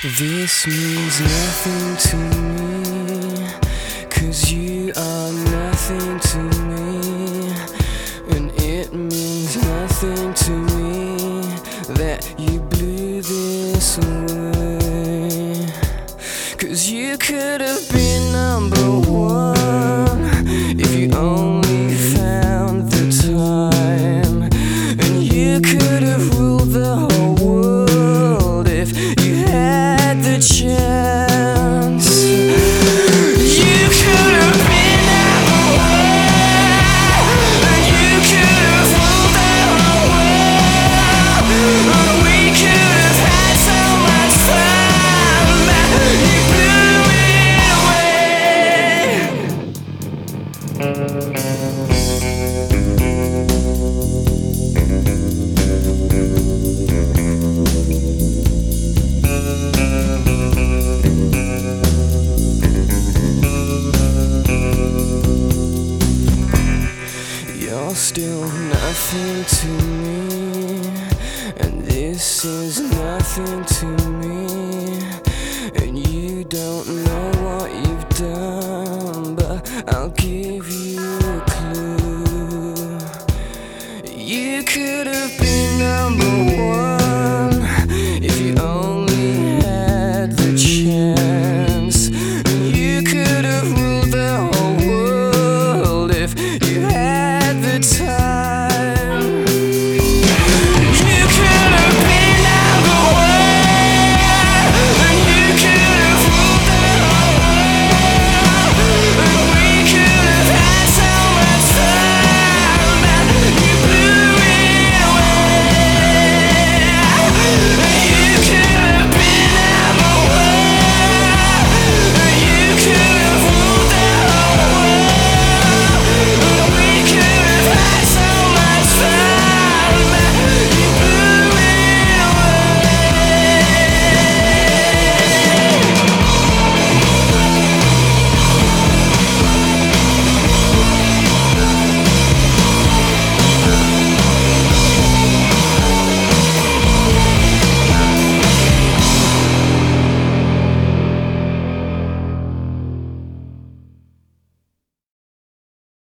This means nothing to me, 'cause you are nothing to me. And it means nothing to me that you blew this away. 'Cause you could have been number one if you only found the time. And you could have ruled the whole world if you had the chance. You could have been number one, and you could have ruled the whole world. We could have had so much fun, but you blew it away. You're still nothing to me, and this is nothing to me. And you don't know what you've done, but I'll give you a clue. You could have been number one